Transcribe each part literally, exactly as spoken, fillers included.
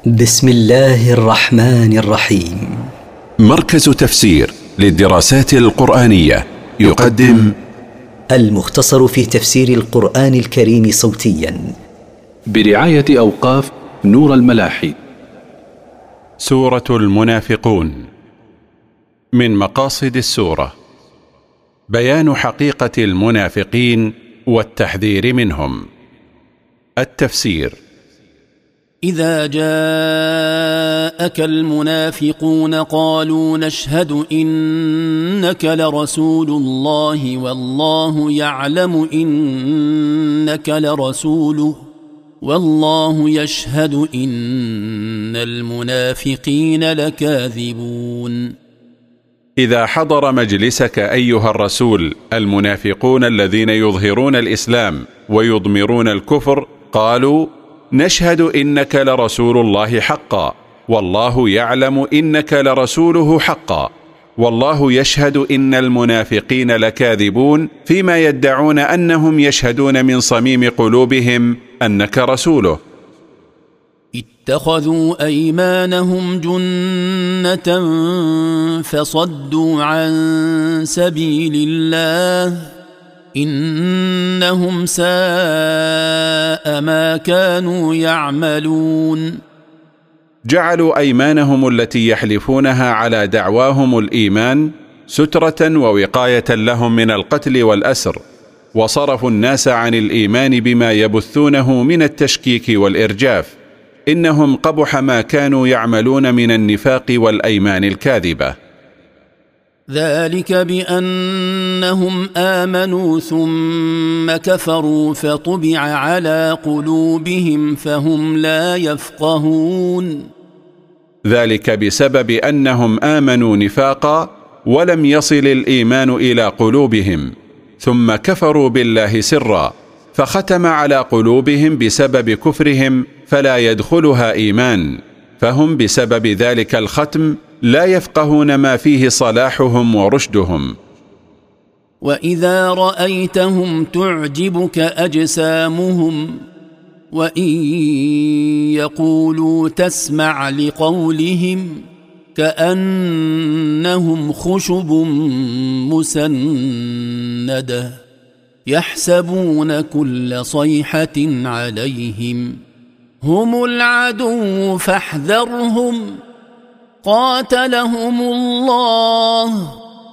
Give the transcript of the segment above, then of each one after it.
بسم الله الرحمن الرحيم. مركز تفسير للدراسات القرآنية يقدم المختصر في تفسير القرآن الكريم صوتيا برعاية أوقاف نور الملاحي. سورة المنافقون. من مقاصد السورة بيان حقيقة المنافقين والتحذير منهم. التفسير: إذا جاءك المنافقون قالوا نشهد إنك لرسول الله والله يعلم إنك لرسوله والله يشهد إن المنافقين لكاذبون. إذا حضر مجلسك أيها الرسول المنافقون الذين يظهرون الإسلام ويضمرون الكفر قالوا نشهد إنك لرسول الله حقا والله يعلم إنك لرسوله حقا والله يشهد إن المنافقين لكاذبون، فيما يدعون أنهم يشهدون من صميم قلوبهم أنك رسوله. اتخذوا أيمانهم جنة فصدوا عن سبيل الله إنهم ساء ما كانوا يعملون. جعلوا أيمانهم التي يحلفونها على دعواهم الإيمان سترة ووقاية لهم من القتل والأسر، وصرفوا الناس عن الإيمان بما يبثونه من التشكيك والإرجاف. إنهم قبح ما كانوا يعملون من النفاق والأيمان الكاذبة. ذلك بأنهم آمنوا ثم كفروا فطبع على قلوبهم فهم لا يفقهون. ذلك بسبب أنهم آمنوا نفاقا ولم يصل الإيمان إلى قلوبهم، ثم كفروا بالله سرا فختم على قلوبهم بسبب كفرهم فلا يدخلها إيمان، فهم بسبب ذلك الختم لا يفقهون ما فيه صلاحهم ورشدهم. وإذا رأيتهم تعجبك أجسامهم وإن يقولوا تسمع لقولهم كأنهم خشب مسندة يحسبون كل صيحة عليهم هم العدو فاحذرهم قاتلهم الله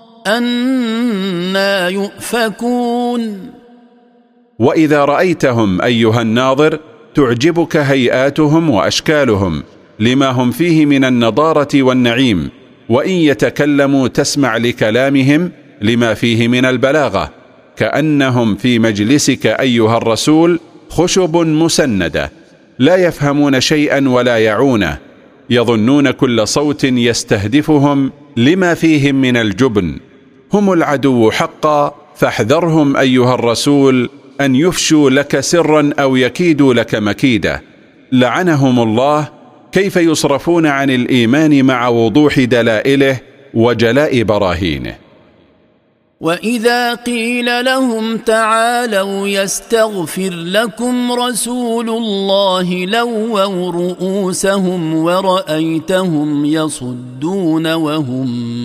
أنى يؤفكون. وإذا رأيتهم أيها الناظر تعجبك هيئاتهم وأشكالهم لما هم فيه من النضارة والنعيم، وإن يتكلموا تسمع لكلامهم لما فيه من البلاغة، كأنهم في مجلسك أيها الرسول خشب مسندة لا يفهمون شيئا ولا يعونه، يظنون كل صوت يستهدفهم لما فيهم من الجبن. هم العدو حقا فاحذرهم أيها الرسول أن يفشوا لك سرا أو يكيدوا لك مكيدة. لعنهم الله، كيف يصرفون عن الإيمان مع وضوح دلائله وجلاء براهينه. وإذا قيل لهم تعالوا يستغفر لكم رسول الله لووا رؤوسهم ورأيتهم يصدون وهم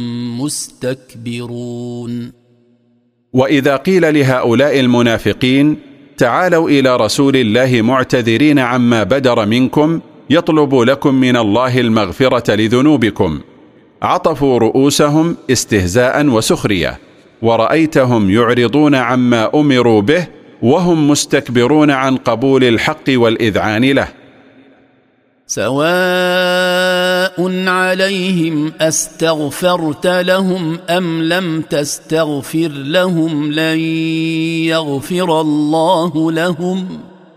مستكبرون. وإذا قيل لهؤلاء المنافقين تعالوا إلى رسول الله معتذرين عما بدر منكم يطلب لكم من الله المغفرة لذنوبكم، عطفوا رؤوسهم استهزاء وسخرية، ورأيتهم يعرضون عما أمروا به وهم مستكبرون عن قبول الحق والإذعان له. سواء عليهم أستغفرت لهم أم لم تستغفر لهم لن يغفر الله لهم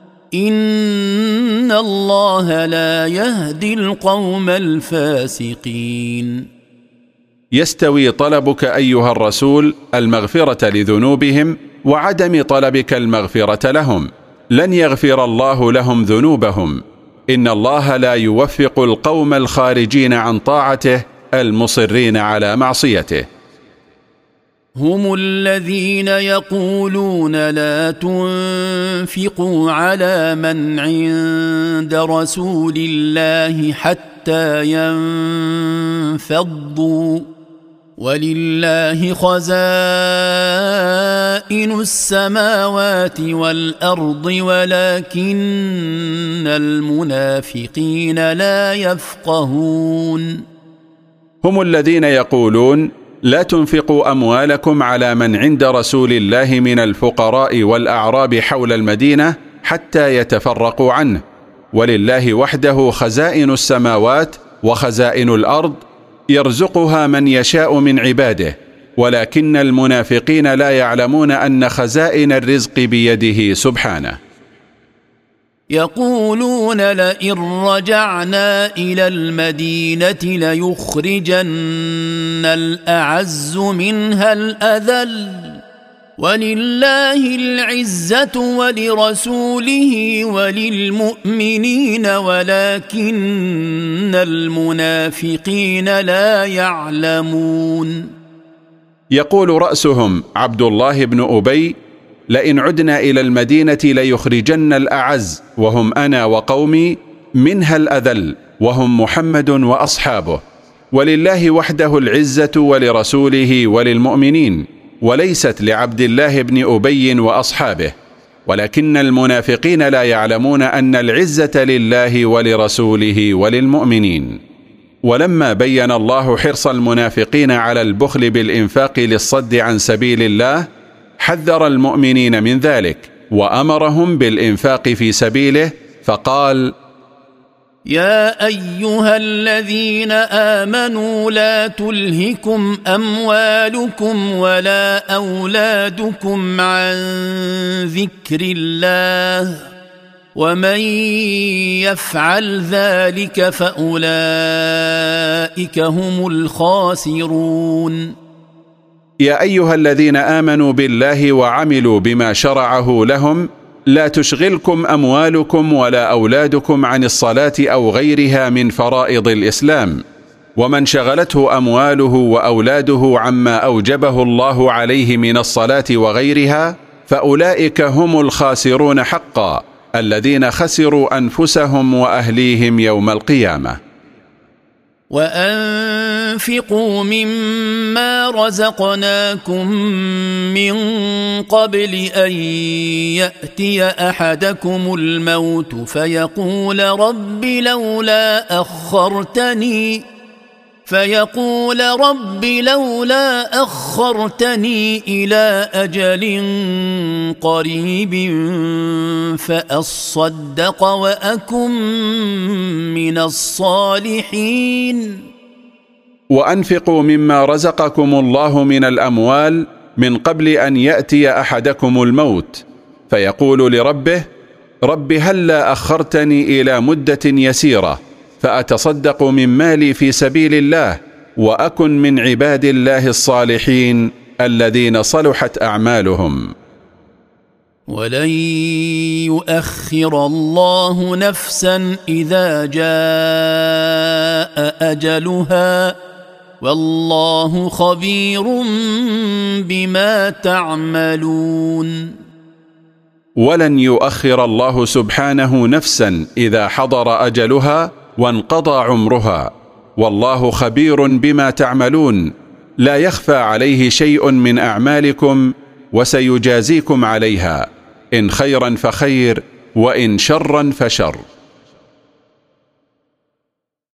إن الله لا يهدي القوم الفاسقين. يستوي طلبك أيها الرسول المغفرة لذنوبهم وعدم طلبك المغفرة لهم. لن يغفر الله لهم ذنوبهم، إن الله لا يوفق القوم الخارجين عن طاعته المصرين على معصيته. هم الذين يقولون لا تنفقوا على من عند رسول الله حتى ينفضوا ولله خزائن السماوات والأرض ولكن المنافقين لا يفقهون. هم الذين يقولون لا تنفقوا أموالكم على من عند رسول الله من الفقراء والأعراب حول المدينة حتى يتفرقوا عنه، ولله وحده خزائن السماوات وخزائن الأرض يرزقها من يشاء من عباده، ولكن المنافقين لا يعلمون أن خزائن الرزق بيده سبحانه. يقولون لئن رجعنا إلى المدينة ليخرجن الأعز منها الأذل ولله العزة ولرسوله وللمؤمنين ولكن المنافقين لا يعلمون. يقول رأسهم عبد الله بن أبي لئن عدنا إلى المدينة ليخرجن الأعز وهم أنا وقومي منها الأذل وهم محمد وأصحابه، ولله وحده العزة ولرسوله وللمؤمنين، وليست لعبد الله بن أبي وأصحابه، ولكن المنافقين لا يعلمون أن العزة لله ولرسوله وللمؤمنين. ولما بين الله حرص المنافقين على البخل بالإنفاق للصد عن سبيل الله حذر المؤمنين من ذلك وأمرهم بالإنفاق في سبيله فقال: يا أيها الذين آمنوا لا تلهكم أموالكم ولا أولادكم عن ذكر الله ومن يفعل ذلك فأولئك هم الخاسرون. يا أيها الذين آمنوا بالله وعملوا بما شرعه لهم لا تشغلكم أموالكم ولا أولادكم عن الصلاة أو غيرها من فرائض الإسلام، ومن شغلته أمواله وأولاده عما أوجبه الله عليه من الصلاة وغيرها فأولئك هم الخاسرون حقا، الذين خسروا أنفسهم وأهليهم يوم القيامة. وأنفقوا مما رزقناكم من قبل أن يأتي أحدكم الموت فيقول رب لولا أخرتني فيقول رب لولا أخرتني إلى أجل قريب فأصدق وأكن من الصالحين. وأنفقوا مما رزقكم الله من الأموال من قبل أن يأتي أحدكم الموت فيقول لربه رب هلا أخرتني إلى مدة يسيرة فأتصدق من مالي في سبيل الله وأكن من عباد الله الصالحين الذين صلحت أعمالهم. ولن يؤخر الله نفسا إذا جاء أجلها والله خبير بما تعملون. ولن يؤخر الله سبحانه نفسا إذا حضر أجلها وانقضى عمرها، والله خبير بما تعملون، لا يخفى عليه شيء من أعمالكم وسيجازيكم عليها، إن خيرا فخير وإن شرا فشر.